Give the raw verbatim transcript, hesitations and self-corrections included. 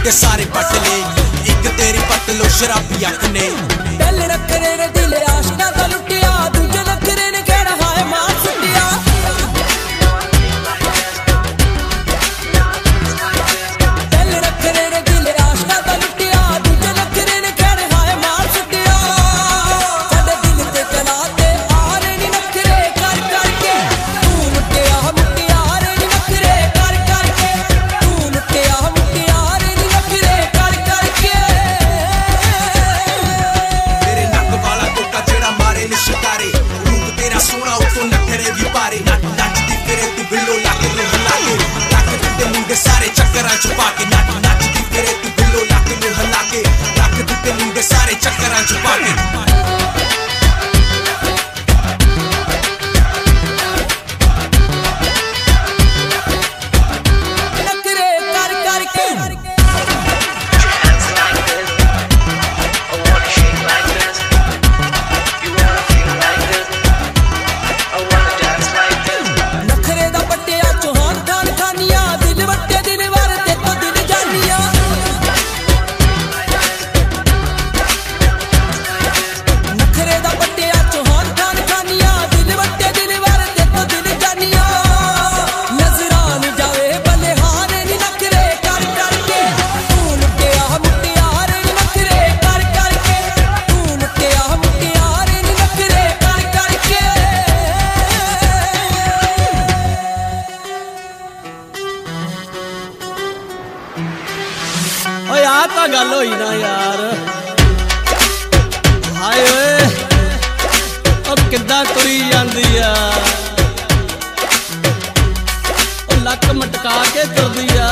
मुंडे सारे पट ले एक तेरी पट लो शराबी अख ने दिल नखरे ने दिल आशना दा लुटिया दूजे नखरे ने कहना हाय मार सुटिया दिल नखरे ने दिल आशना दा लुटिया दूजे नखरे ने कहना हाय मार सुटिया साडे दिल ते चलाते आ रे नी नखरे कर करके तू मुटिया मुटिया रे नी नखरे कर करके तू मुटिया मुटिया रे नी नखरे कर करके तेरे नक वाला टोका जेड़ा मारे ने शिकारे रूप तेरा सोना उतो नखरे भी पारे नच नचदी फिरे तू बिल्लो लक नु हिला के लक दिते मुंडे सारे चक्करां च पा के नच नचदी फिरे तू बिल्लो लक नु हिला के लक दिते मुंडे सारे चक्करां च पा के नखरे कर करके नखरे दा पट्टिया चौहान खान खानिया दिल वट्टे दिल वार ते तो दिल जानिया नखरे दा पट्टिया चौहान खान खानिया दिल वट्टे दिल वार ते तो दिल जानिया नजरान जावे बलिहार नी नखरे कर करके तू मुटिया मुटिया रे नी नखरे कर करके तू मुटिया मुटिया रे नी नखरे कर करके ਓਏ ਆ ਤਾਂ ਗੱਲ ਹੋਈ ਨਾ ਯਾਰ ਹਾਏ ਓਏ ਉਹ ਕਿੱਦਾਂ ਤੁਰੀ ਜਾਂਦੀ ਆ ਉਹ ਲੱਕ ਮਟਕਾ ਕੇ ਤੁਰਦੀ ਆ